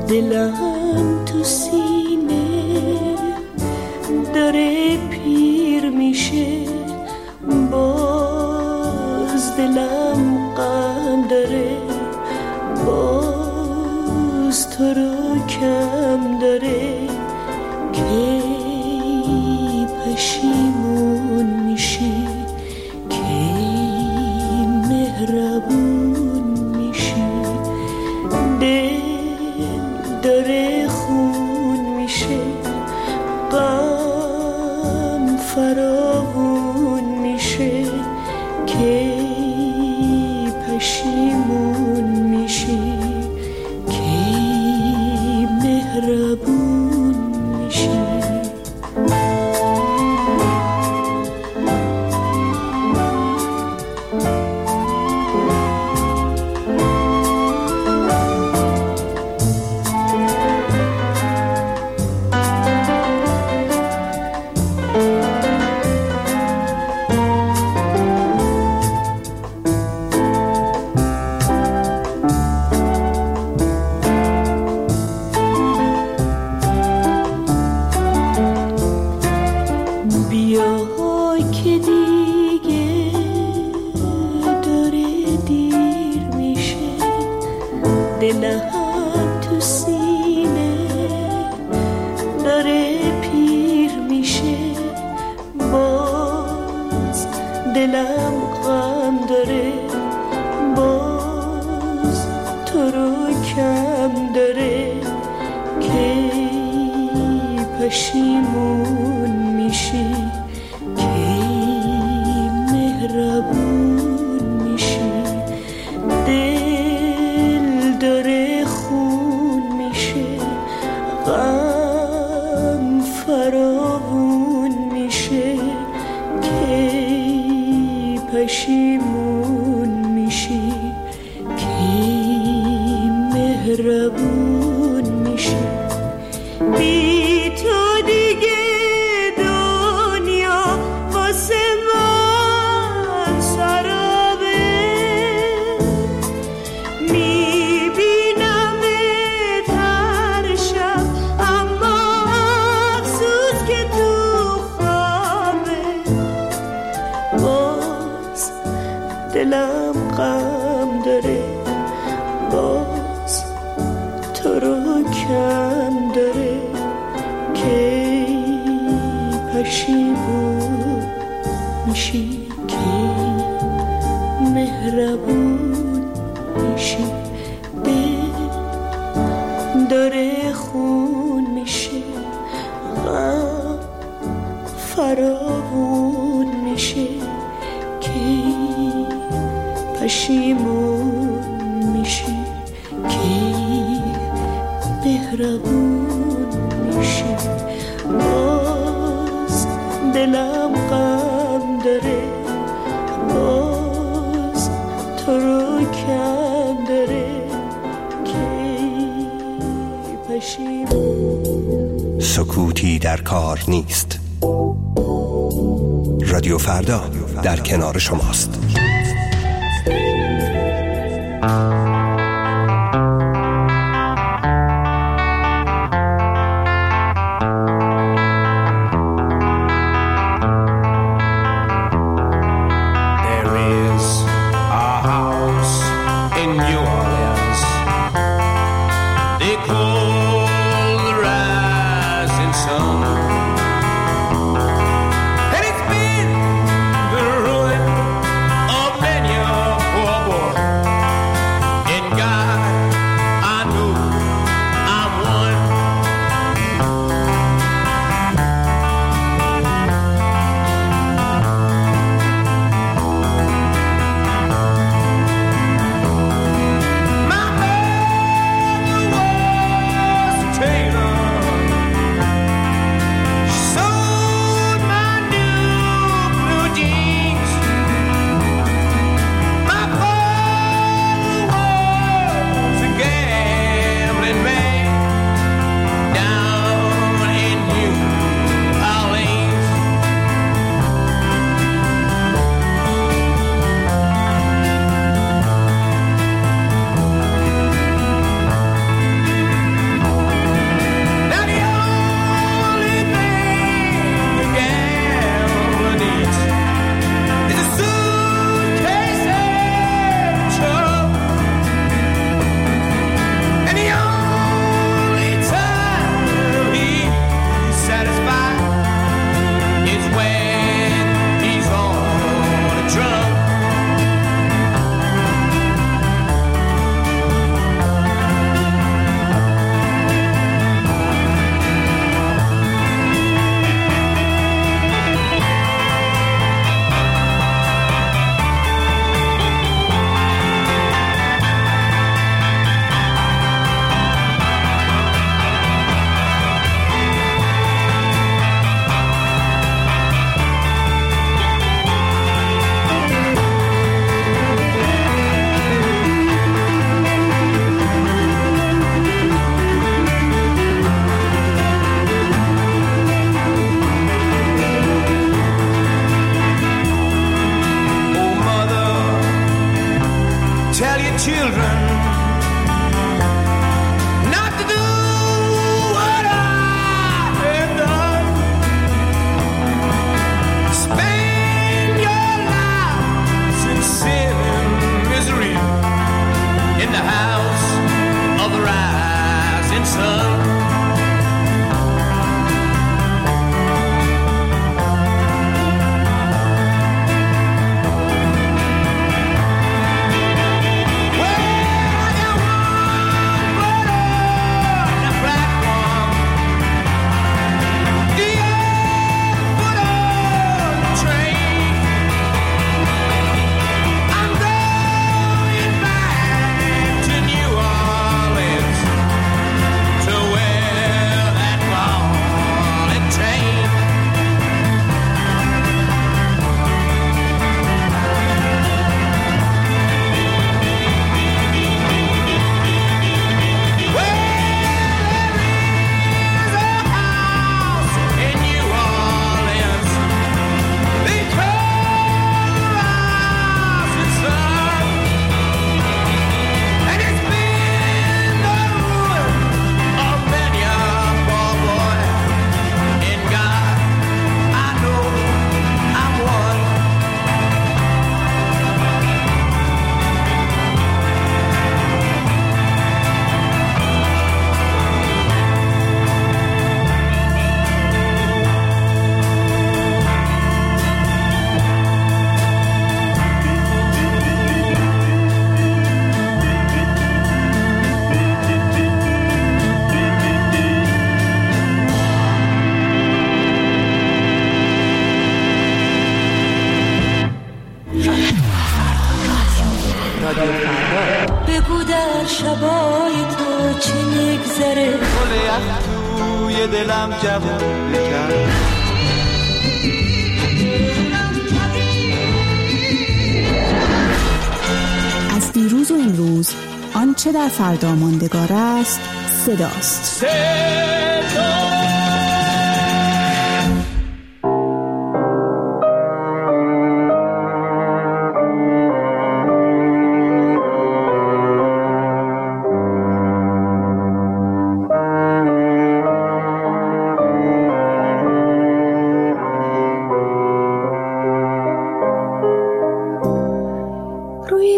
دلم تو سینه داره پیر میشه، باز دلم غم داره، باز تو رو کم داره. کی پشیمون میشی، کی مهربون میشی، دل داره خون میشه، غم فراوون میشه. کی پشیمون میشی، کی مهربون میشی. دلم تو سینه داره پیر میشه، باز دلم غم داره، باز تو رو کم داره. کی پشیمون میشی، کی مهربون میشی، داره خون میشه، غم فراوون میشه. کی پشیمون میشی، کی مهربون میشی. بی تو دیگه دنیا واسه من سرابه، دلم غم داره، باز تو رو کم داره. کی پشیمون میشی، کی مهربون میشی، دل داره خون میشه، غم فراوون میشه. کی پشیمون میشی، کی مهربون میشی، باز دلم غم داره، باز تو رو کم داره. کی پشیمون. سکوتی در کار نیست. رادیو فردا در کنار شماست. rising sun. بگو در شبای تو چی میگذره، گل یخ توی دلم جوون بکرد. از دیروز و امروز آنچه در فردا ماندگار است صداست. روی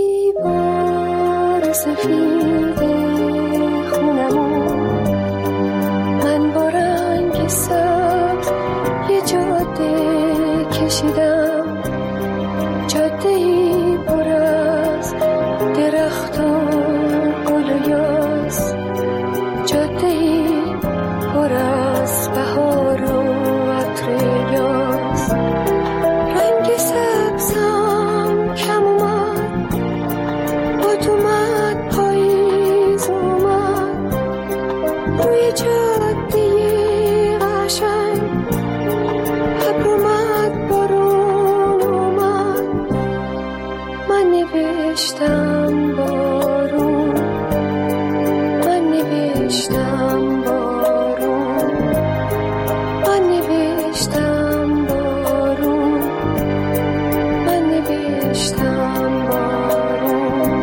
دیوار سفید خونمون من با رنگ سبز یه جاده کشیدم، جاده‌ای پر از درخت و گل و یاس، جاده‌ای پر از بهار و عطر یاس. رنگ سبزم کم اومد، باد اومد پاییز اومد، روی جاده قشنگ ابر اومد بارون اومد. من نوشتم بارون، من نوشتم بارون، من نوشتم بارون، من نوشتم بارون.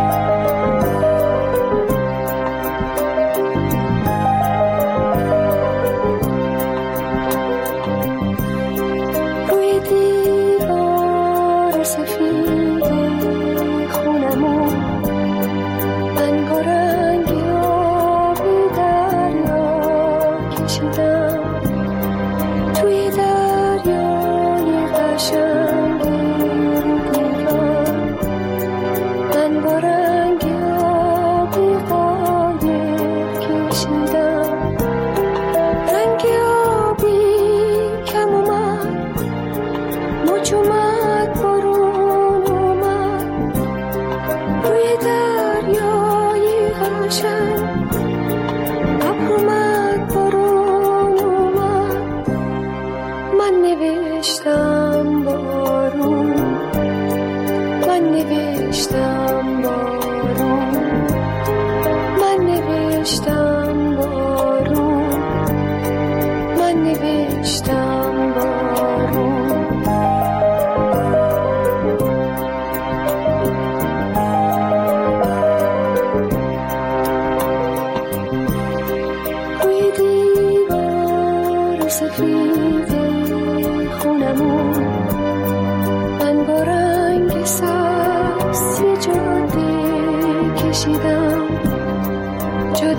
روی دیوار سفید خونمون من با رنگ آبی دریا کشیدم، توی دریای قشنگی رو دیوار من با رنگ آبی قایق کشیدم. رنگ آبی کم اومد، موج اومد بارون اومد، روی دریای قشنگ ابر اومد بارون اومد. من نوشتم بارون، من نوشتم بارون، من نوشتم بارون، من نوشتم بارون. روی دیوار سفید خونمون من با رنگ سبز یه جاده کشیدم،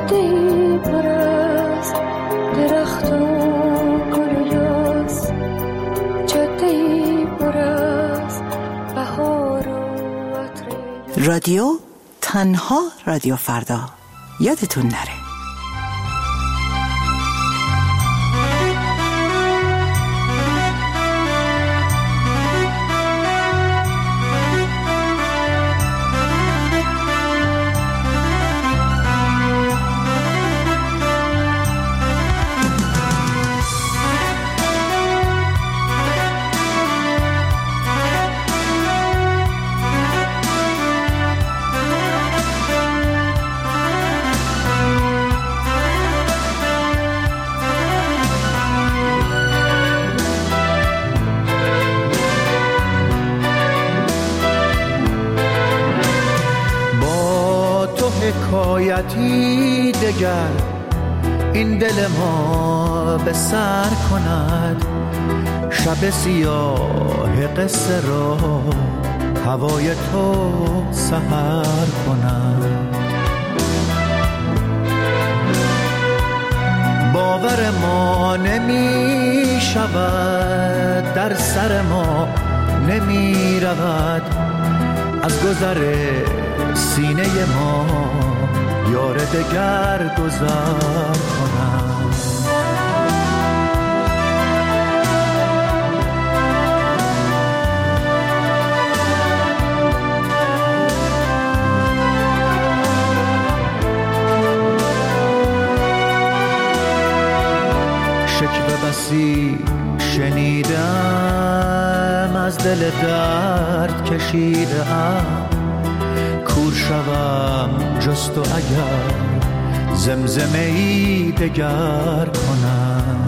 جاده‌ای پر از درخت و گل یاس، جاده‌ای پر از بهار و عطر. رادیو تنها رادیو فردا، یادتون نره. حکایتی دگر این دل ما به سر کند، شب سیاه قصه را هوای تو سحر کند. باور ما نمی شود، در سر ما نمی رود، از گذر سینه ما یار دگر گذر کنم. شکوه بسی شنیدم، از دل درد کشیدم، کور شوم جست و اگر زمزمه ای دگر کنم.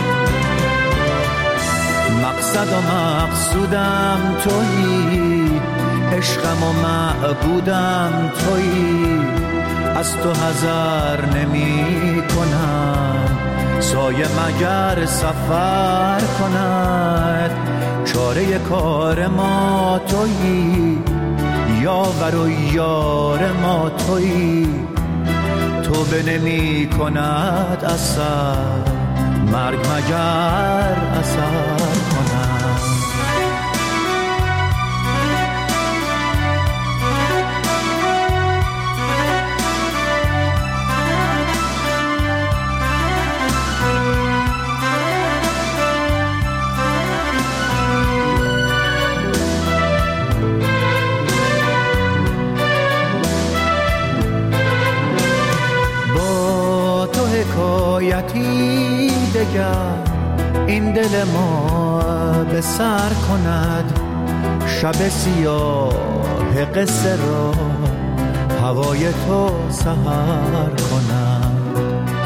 مقصد و مقصودم تویی، عشقم و معبودم تویی، از تو حذر نمی کنم، سایه مگر سفر کند. چاره کار ما تویی، یاور و یار ما تویی، تو به نمی کند اثر، مرگ مگر اثر کند. حکایتی دگر این دل ما به سر کند، شب سیاه قصه را هوای تو سحر کند.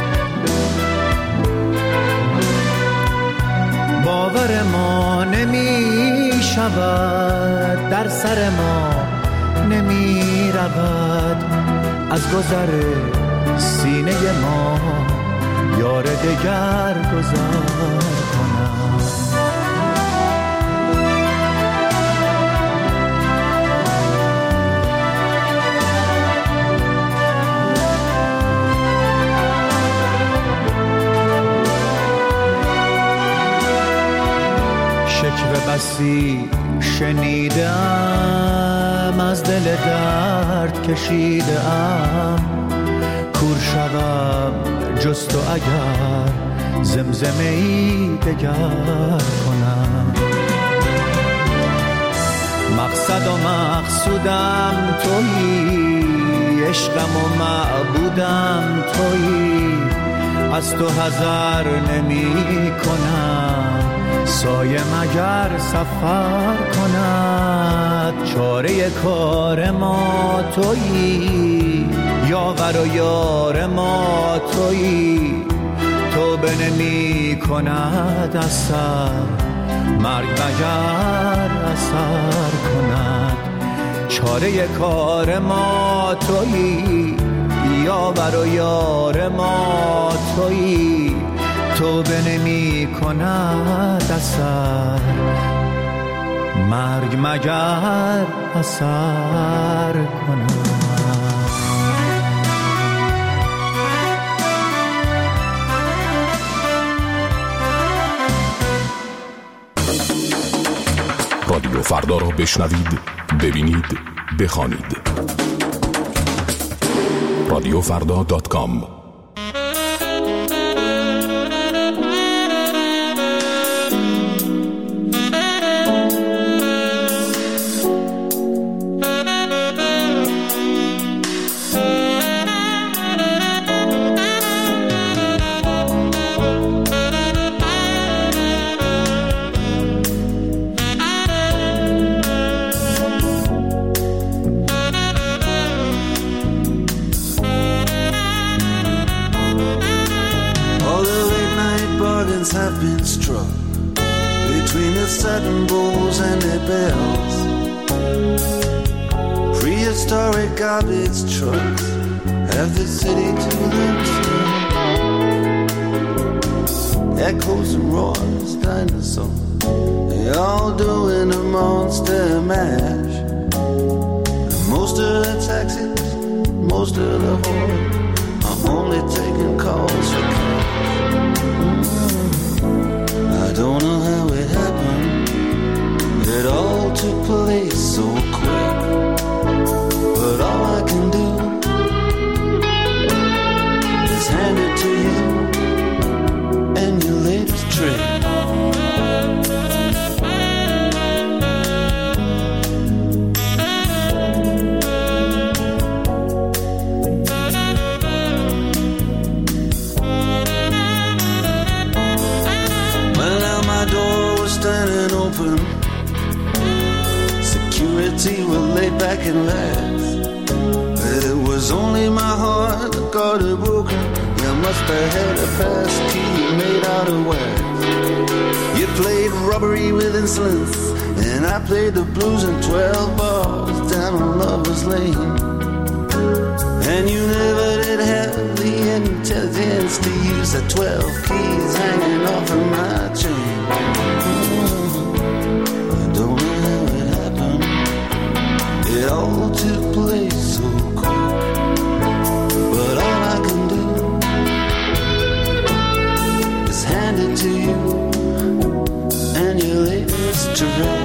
باور ما نمی شود، در سر ما نمی رود، از گذر سینه ما یار دگر گذر کنم. شکوه بسی شنیدم، از دل درد کشیدم، کور شوم جست و اگر زمزمه ای دگر کنم. مقصد و مقصودم تویی، عشقم و معبودم تویی، از تو حذر نمی کنم، سایه مگر سفر کند. چاره کار ما تویی، یاور و یار ما تویی، تو به نمی کند اثر، مرگ مگر اثر کند. چاره کار ما تویی، یاور و یار ما تویی، تو به نمی کند اثر، مرگ مگر اثر کند. فردا را بشنوید، ببینید، بخوانید. رادیوفردا.com. Have been struck between the satin bowls and their bells. Prehistoric garbage trucks have the city to themselves. Echoes and roars, dinosaurs, they all doing a monster mash. And most of the taxis, most of the whores are only taking calls for cash. I don't know how it happened. It all took place so quick. But all I can do is hand it to you and your latest trick. Standing open, security were laid back in rest. It was only my heart that got it broken. You must have had a pass key made out of wax. You played robbery with insolence, and I played the blues in 12 bars down on Lover's Lane. And you never did have the intelligence to use the 12 keys hanging off of my chain. It all took place so quick. But all I can do is hand it to you and your latest trick.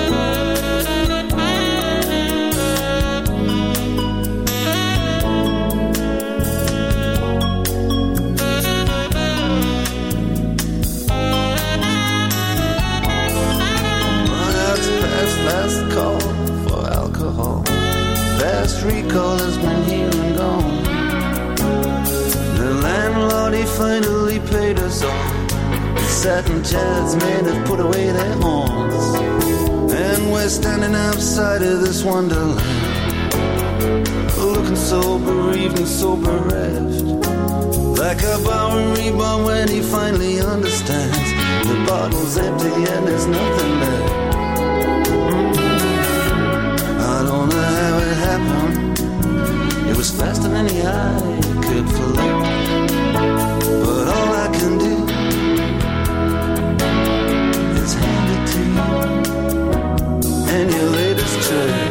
Last call for alcohol. Fast recall has been here and gone. The landlord, he finally paid us all. The satin chairs made us put away their horns. And we're standing outside of this wonderland, looking so bereaved and so bereft, like a Bowery bomb when he finally understands the bottle's empty and there's nothing left. I don't know how it happened. It was faster than the eye could fly. But all I can do is hand it to you and your latest trick.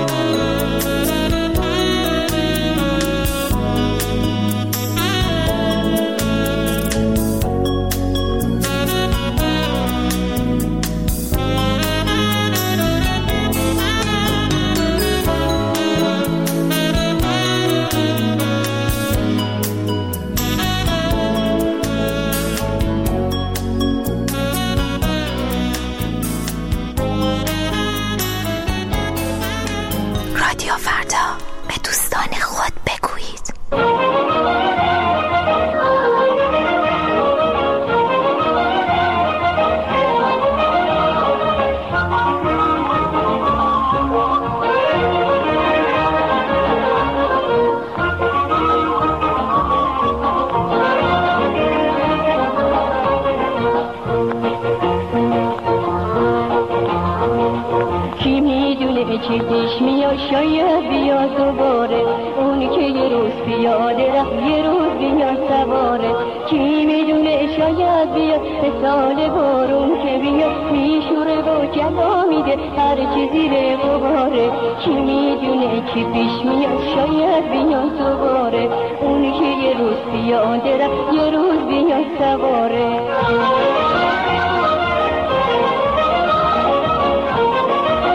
چی پیش میاد شاید بیاد دوباره، اونی که یه روز پیاده رفت یه روز بیاد سواره. کی میدونه شاید بیاد به سال بارون که بیاد میشوره و جلا میده هر چی زیر غباره. کی میدونه چی پیش میاد شاید بیاد دوباره، اونی که یه روز پیاده رفت یه روز بیاد سواره.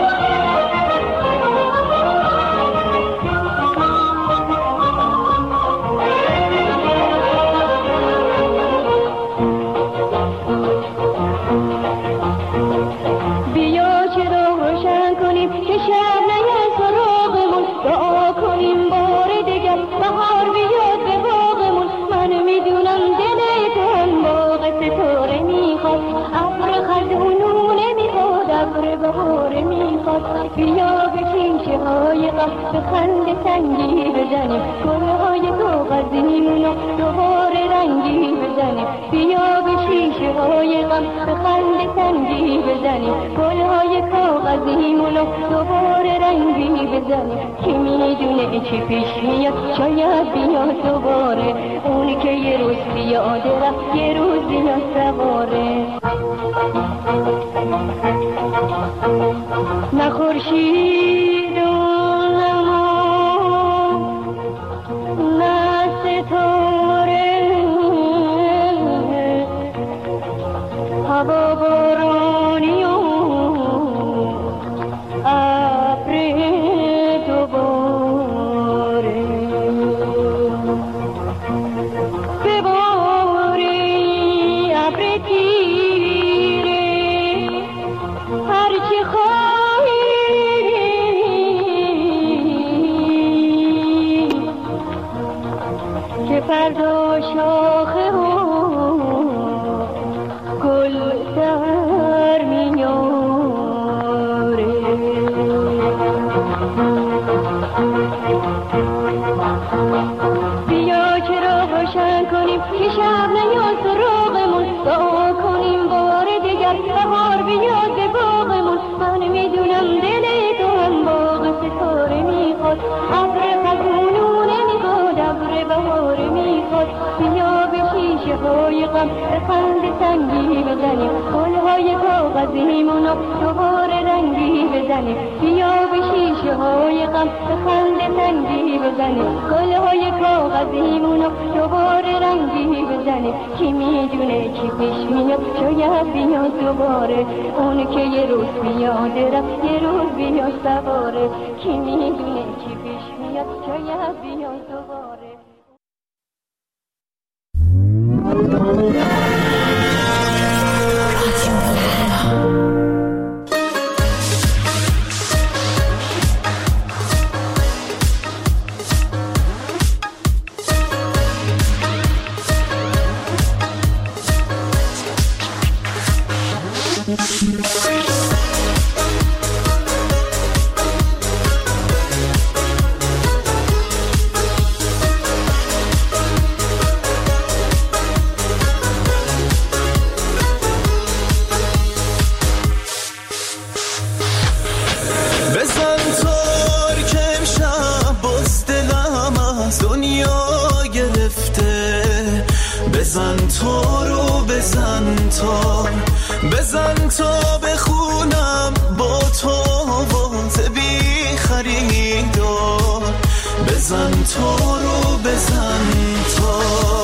بیا به شیشه های غم به خنده سنگی بزنیم گلهای کاغذیمونو دوباره رنگی بزنیم بیا به شیشه های غم به خنده سنگی بزنیم گلهای کاغذیمونو دوباره رنگی بزنیم کی میدونه چی پیش میاد شاید بیاد دوباره اونی که یه روز بیاده رفت یه روز بیاد سواره نه خورشید و نه ستاره هوا بارانی و ابر دوباره بباری ابر تیره هرچی خواهی که فردا شاخه و گل در میاره بیا که را روشن کنیم که شب نیاد سراغمون دعا کنیم بار دیگر بهار بیاد به باغمون من میدونم دل تو هم باغ ستاره میخواد ابر خزونونه میخواد ابر بهاره میخواد بیا به شیشه های غم به خنده سنگی بزنیم گلهای کاغذیمونو دوباره رنگی بزنیم بیا به شیشه های غم به خنده سنگی بزنیم گلهای کاغذیمونو دوباره رنگی بزنیم کی میدونه چی پیش میاد شاید بیاد دوباره اون که یه روز بیاده رفت یه روز بیاد سواره کی میدونه چی پیش میاد شاید بیاد دوباره بزن تا بخونم با تو واسه بی خریدار بزن تا رو بزن تا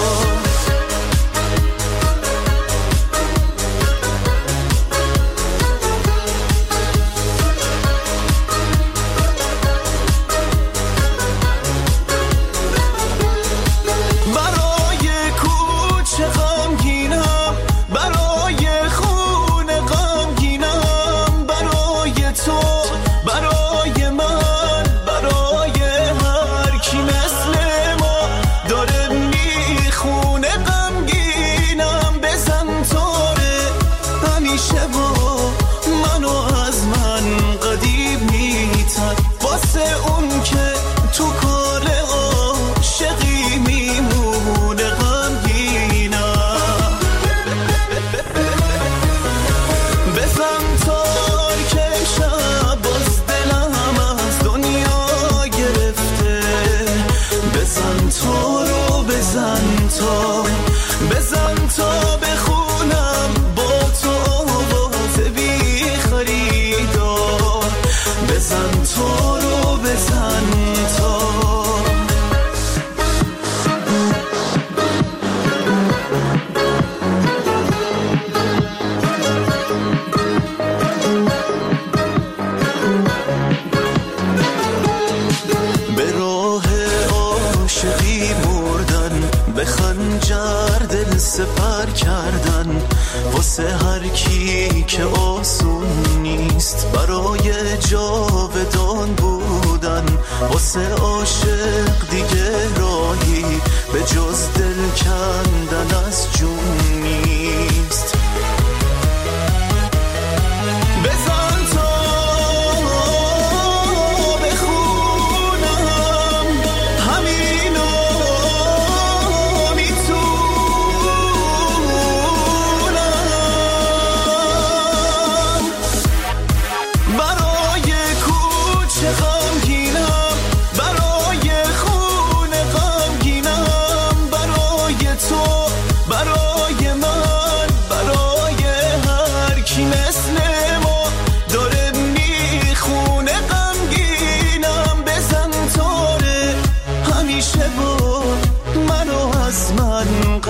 واسه هر کی که آسون نیست برای جاودان بودن واسه عاشق دیگه راهی به جز دل کندن از جون نیست بزن تا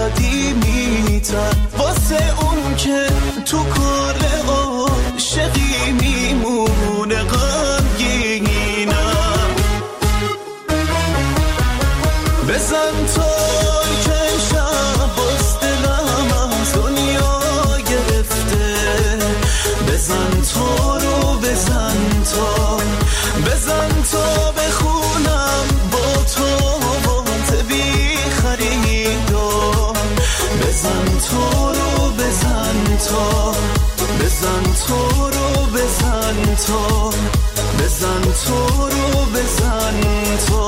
قدیمی‌تر واسه اون که تو کار عاشقی میمونه غمگینم. بزن توی که شب باز دلم از دنیا گرفته، بزن تو رو بزن تو بخونم با تو وانت بی خریدار. بزن تو رو بزن تو بزن تو رو بزن تو بزن تو رو بزن تو.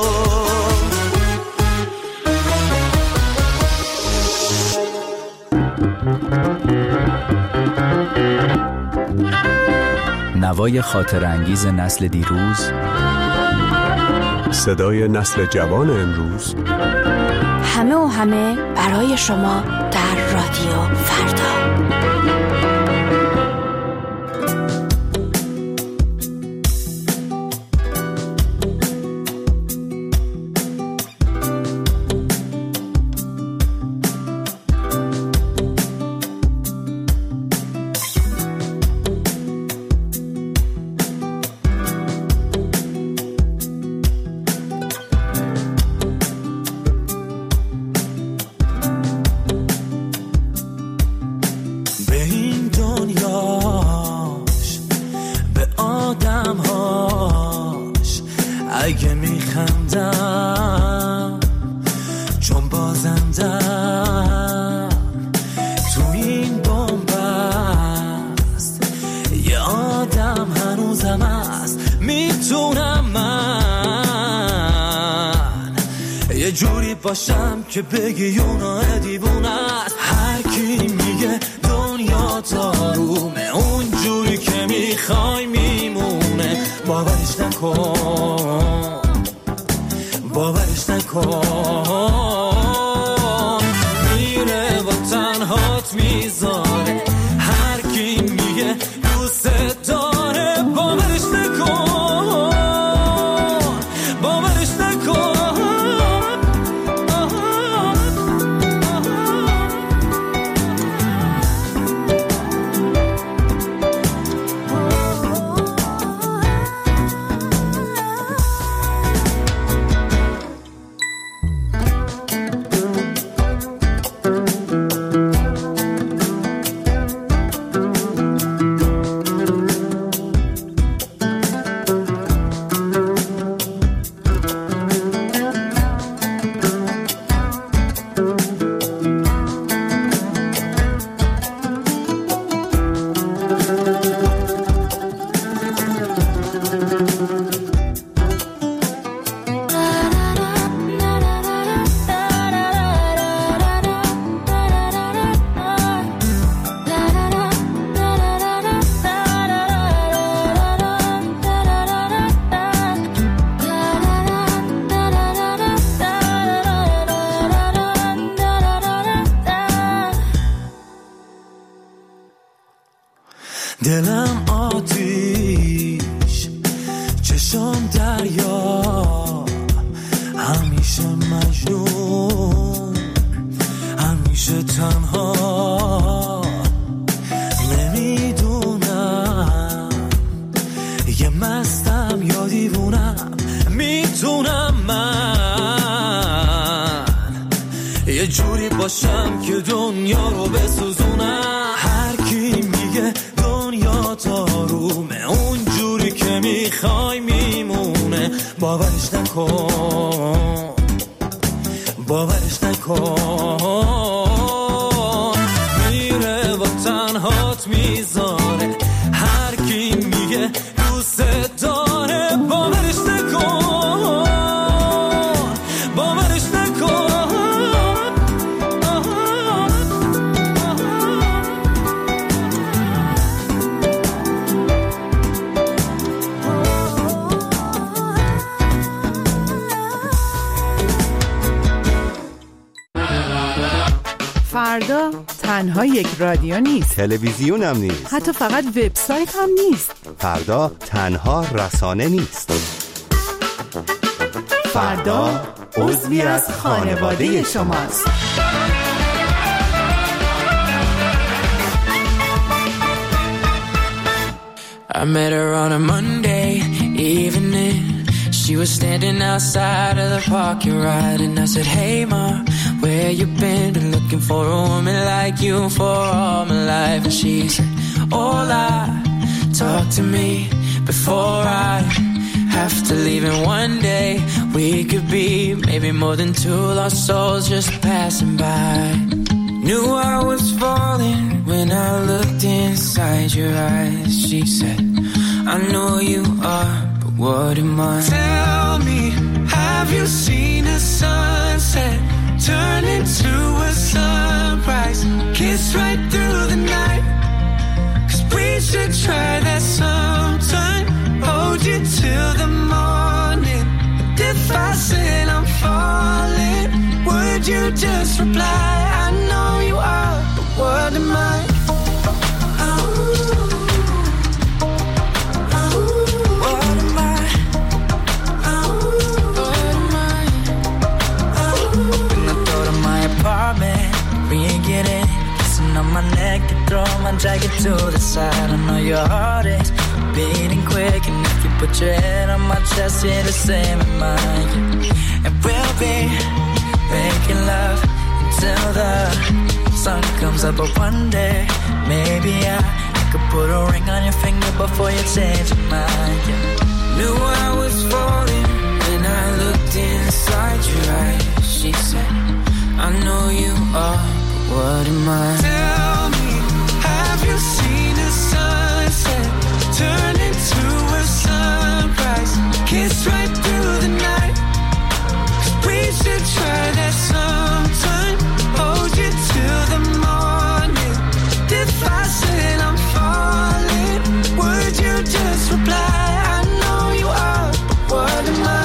نوای خاطر انگیز نسل دیروز، صدای نسل جوان امروز، همه و همه برای شما در رادیو فردا. اگه میخندم چون بازندم تو این بنبست، یه آدم هنوزم هست میتونم من یه جوری باشم که بگی اونا دیوونه است. هر کی میگه دنیا تارومه اون جوری که میخوای میمونه، باورش نکن باورش نکن، میره و تنهات میذاره. هر کی میگه دوست داره باورش نکن باورش نکن. دلم آتیش چشم دریا، همیشه مجنون همیشه تنها. نمیدونم یه مستم یا دیوونم، میتونم من یه جوری باشم که دنیا رو بسوزونم. هر کی میگه دنیا تارومه اون جوری که میخوای میمونه، باورش نکن باورش نکن، میره و تنهات میذاره. هر کی میگه دوست داره باورش نکن باورش نکن. فردا تنها یک رادیو نیست، تلویزیون هم نیست، حتی فقط وبسایت هم نیست. فردا تنها رسانه نیست. فردا عضوی از خانواده شماست. I met her on a Monday evening. She was standing outside of the parking lot, and I said, hey ma, where you been? Been looking for a woman like you for all my life. And she said, hola, talk to me before I have to leave. And one day we could be maybe more than two lost souls just passing by. Knew I was falling when I looked inside your eyes. She said, I know you are, but what am I? Tell me, have you seen a sunset turn into a sunrise? Kiss right through the night. 'Cause we should try that sometime. Hold you till the morning. But if I said I'm falling, would you just reply? I know you are, but what am I? On my neck, you throw my jacket to the side. I know your heart is beating quick, and if you put your head on my chest, you're the same as mine. And we'll be making love until the sun comes up. But one day, maybe I could put a ring on your finger before you change your mind. Knew I was falling when I looked inside your eyes. She said, I know you are. What am I? Tell me, have you seen a sunset turn into a sunrise? Kiss right through the night. 'Cause we should try that sometime. Hold you till the morning. If I said I'm falling, would you just reply? I know you are, but what am I?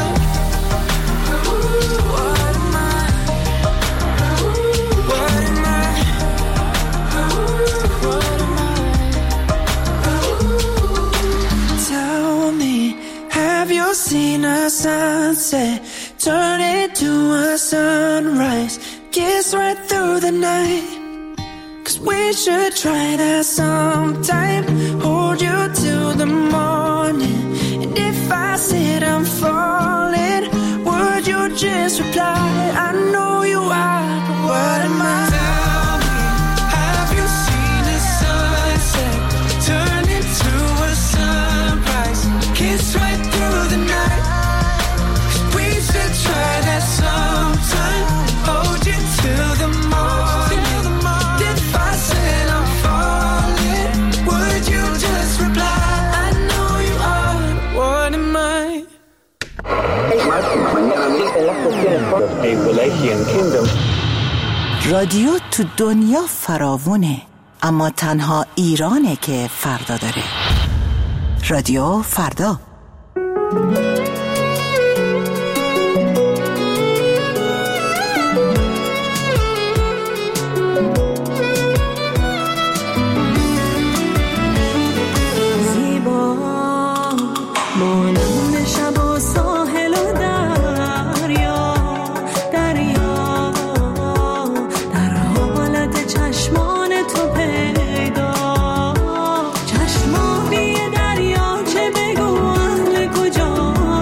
Seen a sunset turn into a sunrise, kiss right through the night. 'Cause we should try that sometime. Hold you till the morning. And if I said I'm falling, would you just reply? I know you are, but what am I? Tell me, have you seen a sunset turn into a sunrise? Kiss right through the night. 'Cause we should try that sometime. Hold you till the morning. If I said I'm falling, would you just reply? I know you are, what am I? رادیو تو دنیا فراوونه، اما تنها ایرانه که فردا داره. رادیو فردا. چشمانی دریا چه بگو اهل کجا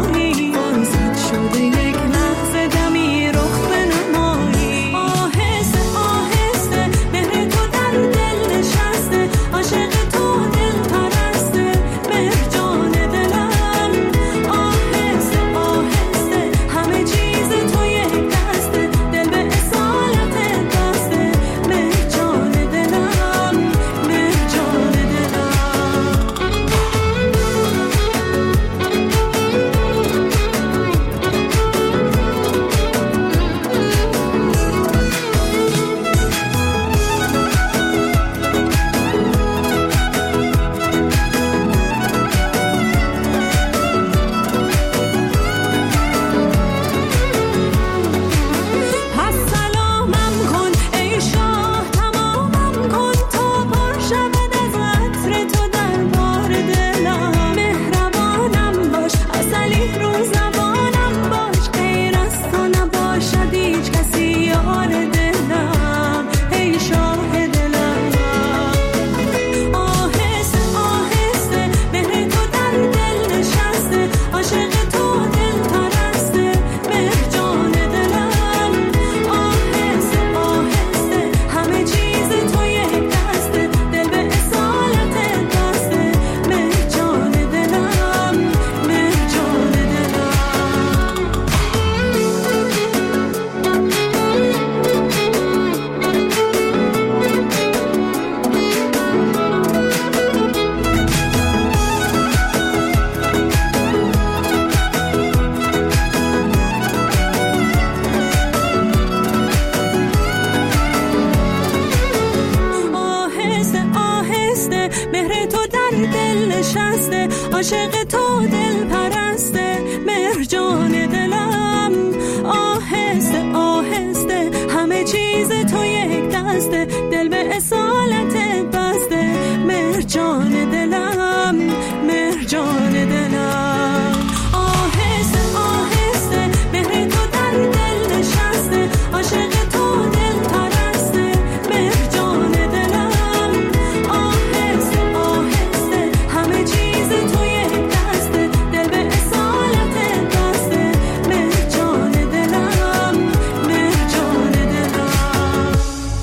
نشسته، عاشق تو دل پرسته، مرجان دلم آهسته آهسته، همه چیز تو یک دسته، دل به اصالت بسته، مرجان دلم مرجان دلم، آهسته آهسته، مهر تو در دل نشسته، عاشق تو دل پرسته، مرجان دلم آهسته آهسته، همه چیز تو یک دسته، دل به اصالت بسته، مرجان دلم مرجان دلم.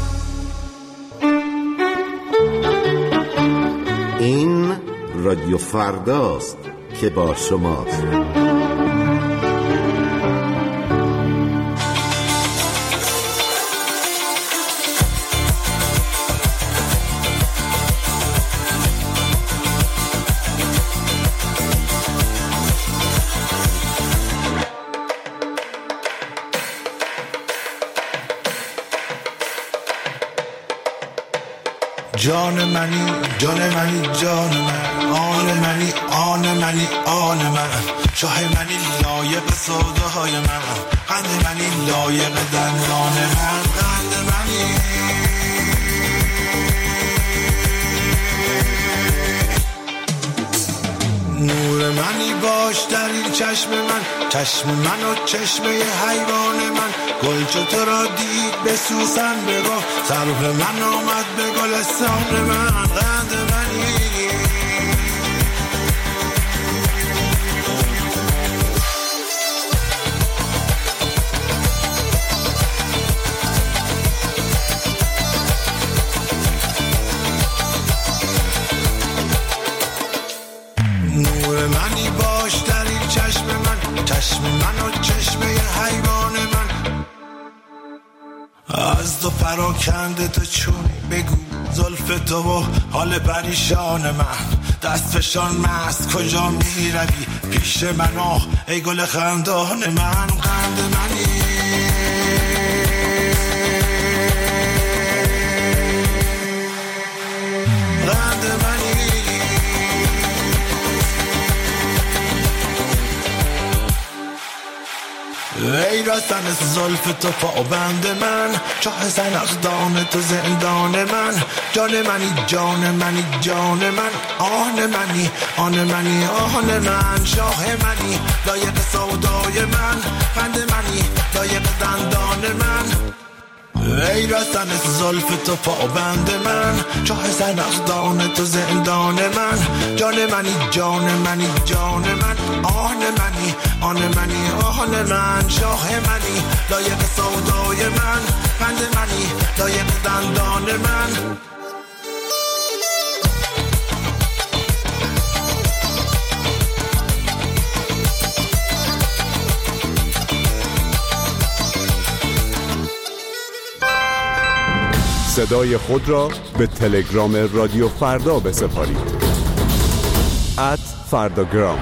این رادیو فرداست که با شماست. جان منی جان منی جان من، آن منی آن منی آن من، شاه منی لایق سودای من، قند منی لایق دندان من، قند منی نور منی باش در این چشم من، چشم من و چشمه حیوان من، گل چو تو را دید به سوسن بگاه، سرو من آمد به گلستان من، قند منی نور منی باش در این چشم من، چشم من و چشمه حیوان من، از تو پراکنده تو چون بگو زلف تو و حال پریشان من، دست فشان مست کجا می روی پیش من، آه ای گل خندان من، قند منی قند منی ای رسن زلف تو پابند من، چاه زنخدان تو زندان من، جان منی جان منی جان من، آن منی آن منی آن من، شاه منی لایق سودای من، قند منی لایق دندان من، ای رسن زلف تو پابند من، چاه زنخدان تو زندان من، جان منی جان منی جان من، آن منی آن منی آن من، شاه منی لایق سودای من، قند منی لایق دندان من. صدای خود را به تلگرام رادیو فردا بسپارید. @فرداگرام.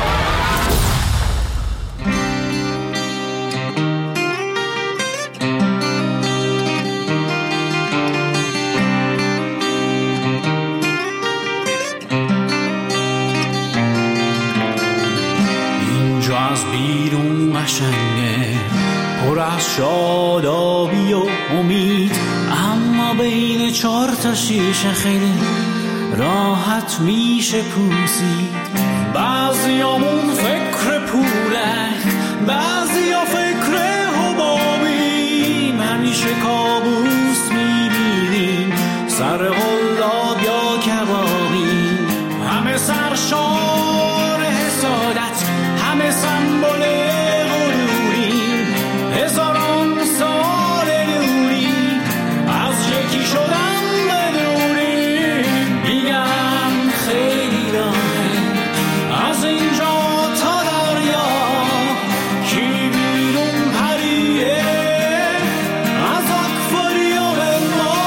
اینجا از بیرون قشنگه، پر از شادابی و امید، اما بین 4 تا شیشه خیلی راحت میشه پوسید. بعضیامون فکر پوله، بعضیا فکر حبابی، همیشه کابوس میبینیم سر قلاب یا کبابی، همه سرشار حسادت، همه سمبل غروریم، هزاران سال نوری از یکی شدن بدونیم، میگم خیلی راهه از اینجا تا دریا، کی بیرون پریه از اکواریوم ما.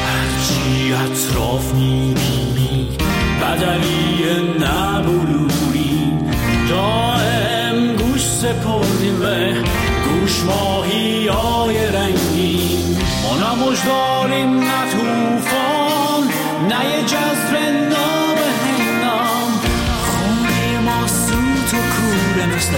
هرچی اطراف میبینی بدلی نبلوری، سپردیم به گوش ماهی های رنگین. ما نه مجداریم نه توفان، نه یه جذب نابهنام. خونه ما سوت و کوره مثل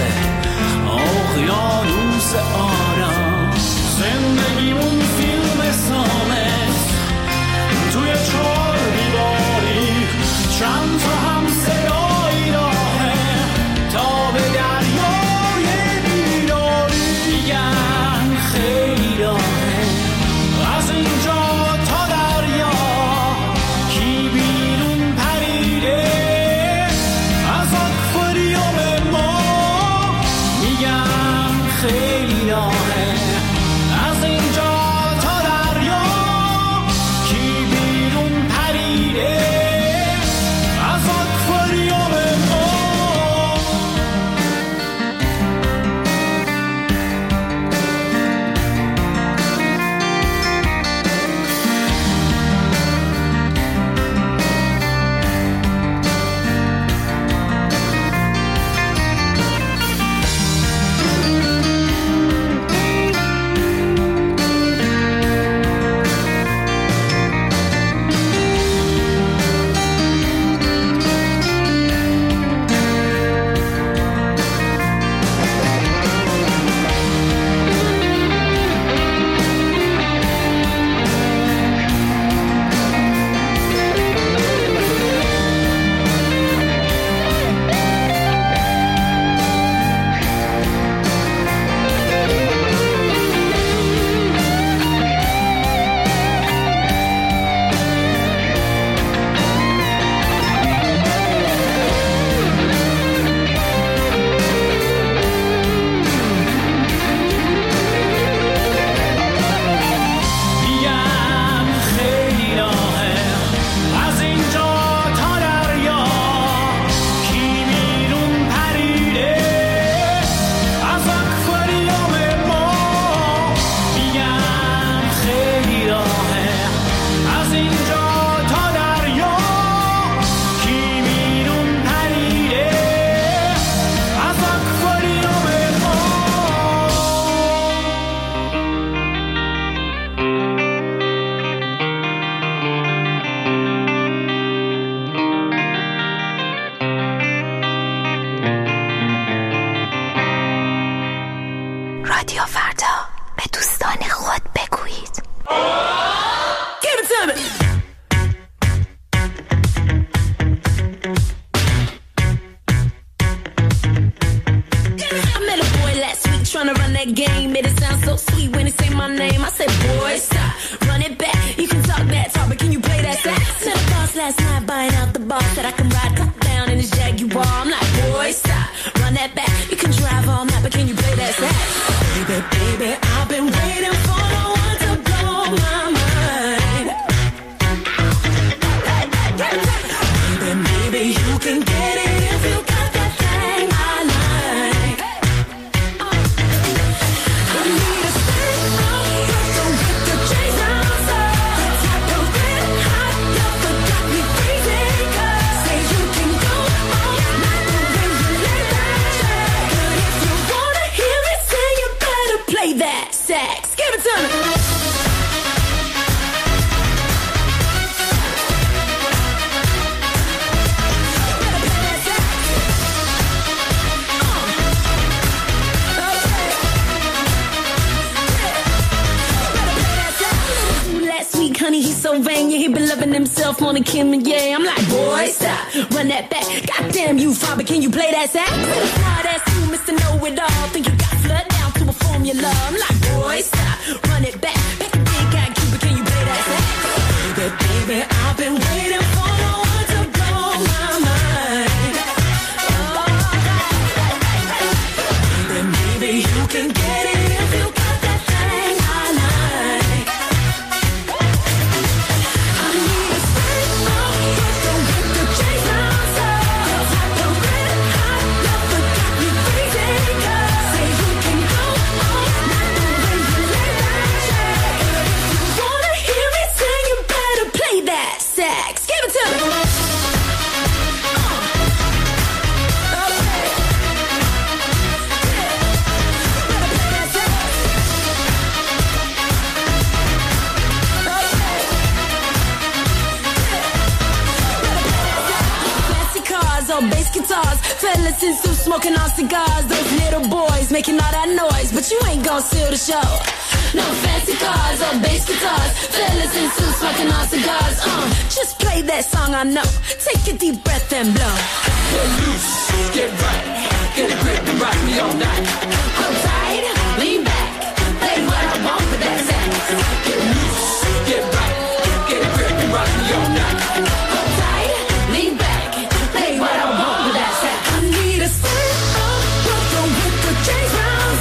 اقیانوس آرام. زندگیمون فیلم سامت توی 4 دیواری، چند تا هم صدایی راهه تا به دریای بیداری. میگن خیلی راهه از اینجا تا دریا، کی بیرون پریده از آکواریوم ما. میگن خیلی راهه از اینجا تا دریا، کی بیرون پریده از آکواریوم ما. رادیو فردا، به دوستان خود بگویید. Give it to me. I met a boy last week trying to run that game. Made it sound so sweet when he say my name. I said, boy, stop, run it back. You can talk that talk, but can you play that sax? Said the boss last night buying out the bar. Said I can ride top down in his Jaguar. I'm like, boy, stop, run that back. You can drive all night, but can you play that sax? Baby, baby, I've been waiting for the one to blow my mind. Baby, maybe you can get it if you got that thing I like. I need a stand up, don't get the chase outside. The type of red hot love that got me crazy. Say you can go all night the way you lay that track. But if you wanna hear me sing, you better play that sax. Give it to me. Last week, honey, he's so vain. Yeah, he been loving himself more than Kim and Ye. I'm like, boy, stop, run that back. Goddamn you, Faber, can you play that sax? Hard ass you, Mr. Know-It-All. Think you got flood down to a formula. I'm like, boy, stop, run it back. Pick a big guy, Cuba, can you play that sax? Baby, baby, I've been waiting for the one to blow my mind. Baby, maybe you can get it if you got that thing I like. I need a stand up, don't get the chase outside. The type of red hot love that got me crazy. Say you can go all night the way you lay that track. If you wanna hear me sing, you better play that sax. Give it to me. all bass guitars. Fellas in suits smoking on cigars. Those little boys making all that noise, but you ain't gon' steal the show. No fancy cars or bass guitars. Fellas in suits smoking on cigars. Just play that song I know. Take a deep breath and blow. Get loose, get right, get a grip and rock me all night. Hold tight, lean back, play what I want with that sax. Get loose, get right, get a grip and rock me all night. Hold tight, lean back, play what I want with that sax. I need a stand up, brother with the chains round.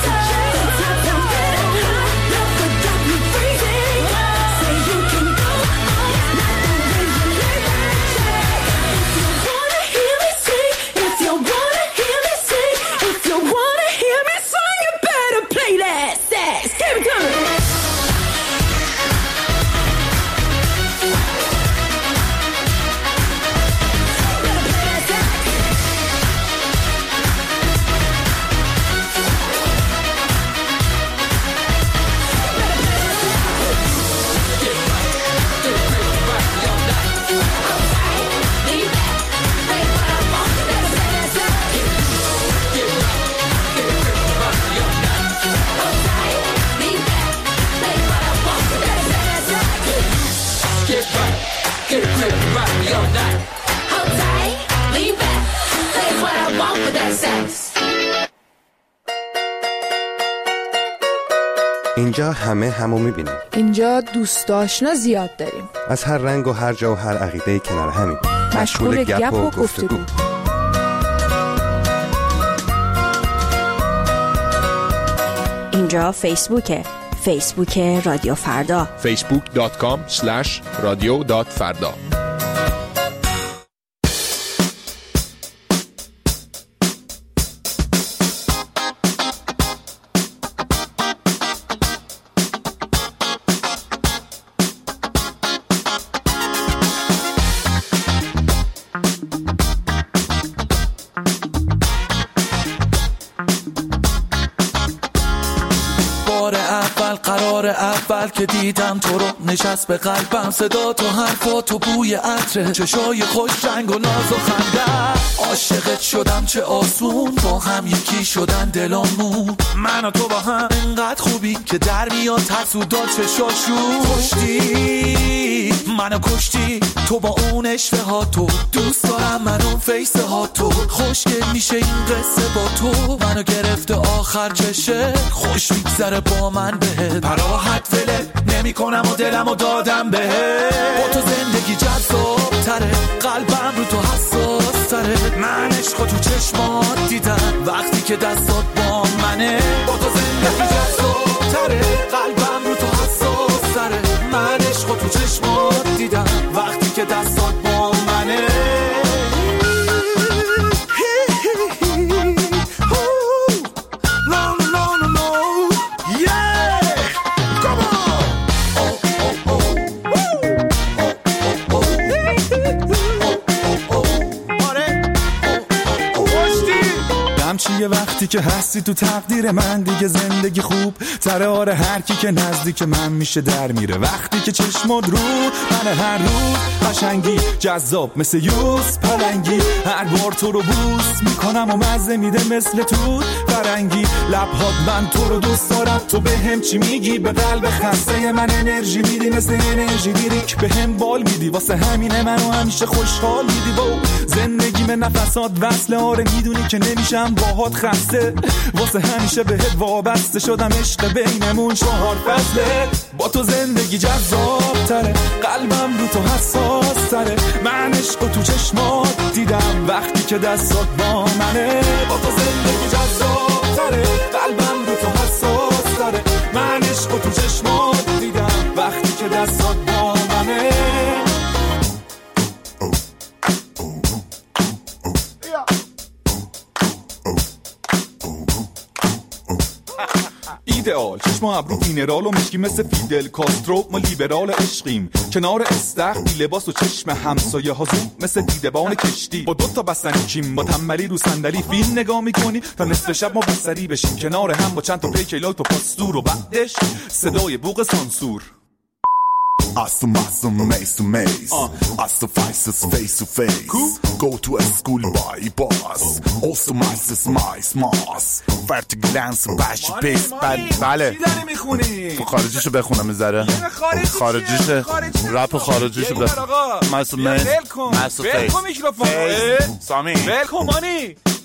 اینجا همه همو میبینیم. اینجا دوست آشنا زیاد داریم. از هر رنگ و هر جا و هر عقیده کنار همین. مشغول گپ و گفتگو. اینجا فیسبوکه. فیسبوک رادیو فردا. facebook.com/radio.farda. اول که دیدم تو رو نشست به قلبم صدا تو حرفا تو بوی عطر چشای خوش رنگ و ناز و خنده عاشقت شدم چه آسون با هم یکی شدن دلامون من و تو با هم انقدر خوبی که در میاد ترسودا چشاشون کشتی منو کشتی تو با اون اشوه ها تو دوست دارم من اون فیسه ها تو خوشگل میشه این قصه با تو منو گرفته آخر چشه خوش میگذره با من بهت پراحت ولت نمی کنم و دلمو دادم بهت با تو زندگی جذاب تره قلبم رو تو حساس تره من عشقو تو چشمات دیدم وقتی که دستات با منه با تو زندگی جذاب تره قلبم رو تو حساس تره من عشقو تو چشمات دیدم وقتی که دستات با منه یه وقتی که هستی تو تقدیر من دیگه زندگی خوب تره آره هر کی که نزدیک من میشه در میره وقتی که چشمات رو من هر روز قشنگی جذاب مثل یوز پلنگی هر بار تو رو بوس میکنم و مزه میده مثل توت فرنگی لبهات من تو رو دوست دارم تو به هم چی میگی به قلب خسته من انرژی میدی مثل انرژی دیریک به هم بال میدی واسه همینه منو همیشه خوشحال میدی با زندگی من نفسات وصله آره میدونی که نمیشم باهات خسته واسه همیشه بهت وابسته شدم عشق بینمون 4 فصله با تو زندگی جذاب تره قلبم رو تو حساس تره من عشق تو چشمات دیدم وقتی که دستات با منه با تو زندگی جذاب تره قلبم رو تو حساس تره من عشق تو چشمات دیدم وقتی که دستات با منه ایدئال چشم و ابرو مینرال و مشکی مثل فیدل کاسترو ما لیبرال عشقیم کنار استخر بی لباس و چشم همسایه ها زوم مثل دیدبان کشتی با 2 تا بستنی کیم با تنبلی رو صندلی فیلم نگاه میکنی تا نصف شب ما بستری بشیم کنار هم با چند تا پیک لایت و پاستور و بعدش صدای بوق سانسور Us to muscle, mace to mace. Us to faces, face to face. Go to a school by bus. Also masses, mice, moss. Vertiglance, bash, pace. بله. چی داری میخونی؟ خارجیشو بخونم میذاره. خارجیشه. رپ خارجیشو بخونم. مسئول ول کن میکروفون. سامی. ول کن مانی.